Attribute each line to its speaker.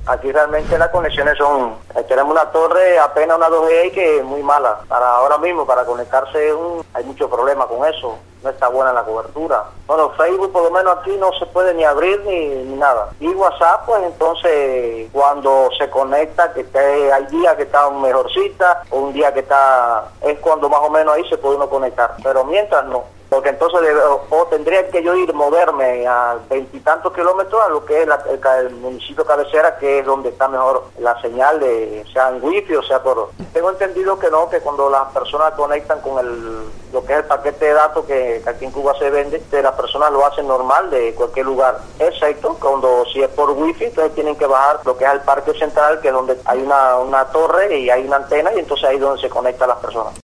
Speaker 1: Aquí realmente las conexiones son, tenemos una torre apenas una 2G que es muy mala. Para ahora mismo, para conectarse hay muchos problemas con eso, no está buena la cobertura. Bueno, Facebook por lo menos aquí no se puede ni abrir ni nada. Y WhatsApp, pues entonces cuando se conecta, hay días que está mejorcita, o un día que es cuando más o menos ahí se puede uno conectar, pero mientras no. Porque entonces tendría que yo moverme a 20 y tantos kilómetros a lo que es el municipio cabecera, que es donde está mejor la señal, sea en wifi o sea por... Tengo entendido que no, que cuando las personas conectan con lo que es el paquete de datos que aquí en Cuba se vende, que las personas lo hacen normal de cualquier lugar, excepto cuando si es por wifi, entonces tienen que bajar lo que es el parque central, que es donde hay una torre y hay una antena, y entonces ahí es donde se conectan las personas.